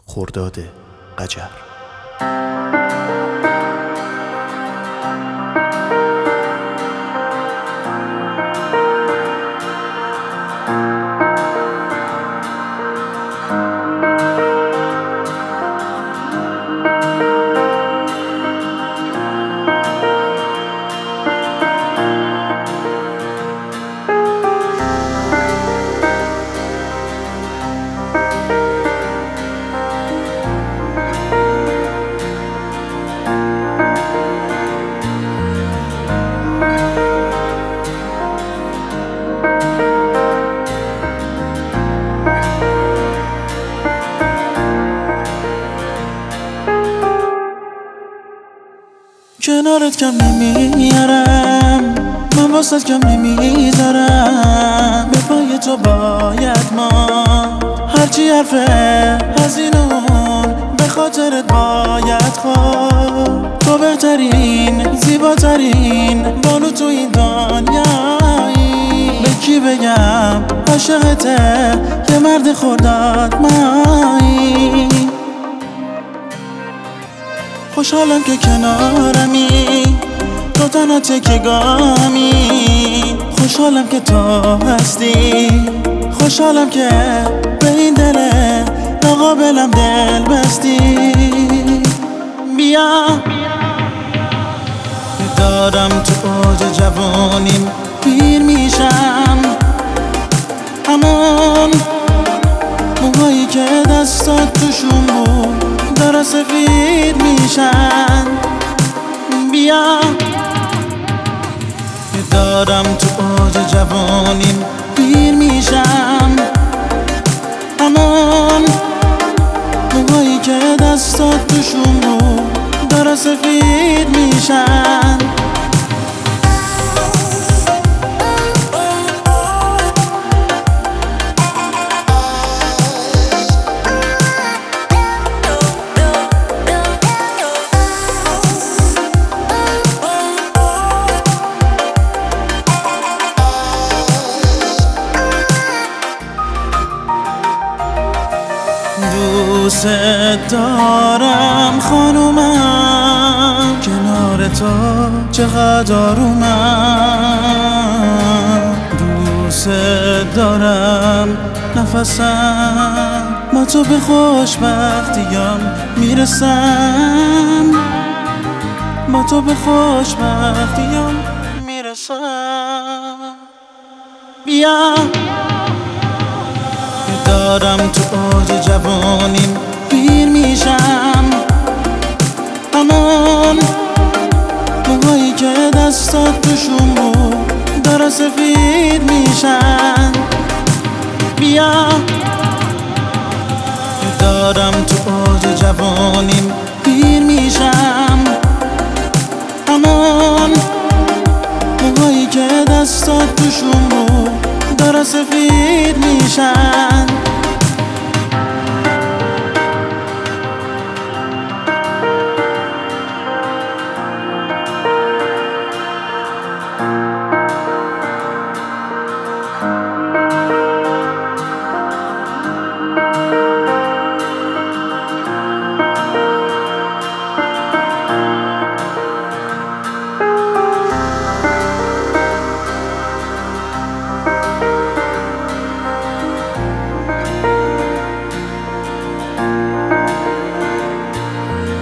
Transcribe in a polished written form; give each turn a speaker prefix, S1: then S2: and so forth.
S1: خرداد قجر.
S2: کنارت کم نمیارم، من واسط کم نمیذارم، به پای تو باید ما هرچی حرفه از این اون به خاطرت باید خواه. تو بهترین زیباترین بانو تو این دنیایی، به کی بگم عاشقته که مرد خرداد مایی. خوشحالم که کنارمی، تو تنها تکیه‌گاهمی، خوشحالم که تو هستی، خوشحالم که به این دل ناقابلم دل بستی. بیا دارم تو اوج جوانیم پیر میشم، همون موهایی که دستات توشون بود داره سفید میشن. بیا دارم تو اوج جوانیم پیر میشم، همون موهایی که دستات توشون بود داره سفید میشن. دوست دارم خانومم، کنار تو چقدر آرومم. دوست دارم نفسم، با تو به خوشبختیام میرسم، با تو به خوشبختیام میرسم. بیا دارم تو اوج جوانیم پیر میشم، همون موهایی که دستات توشون بود داره سفید میشن. بیا دارم تو اوج جوانیم پیر میشم، همون موهایی که دستات توشون بود داره سفید میشن.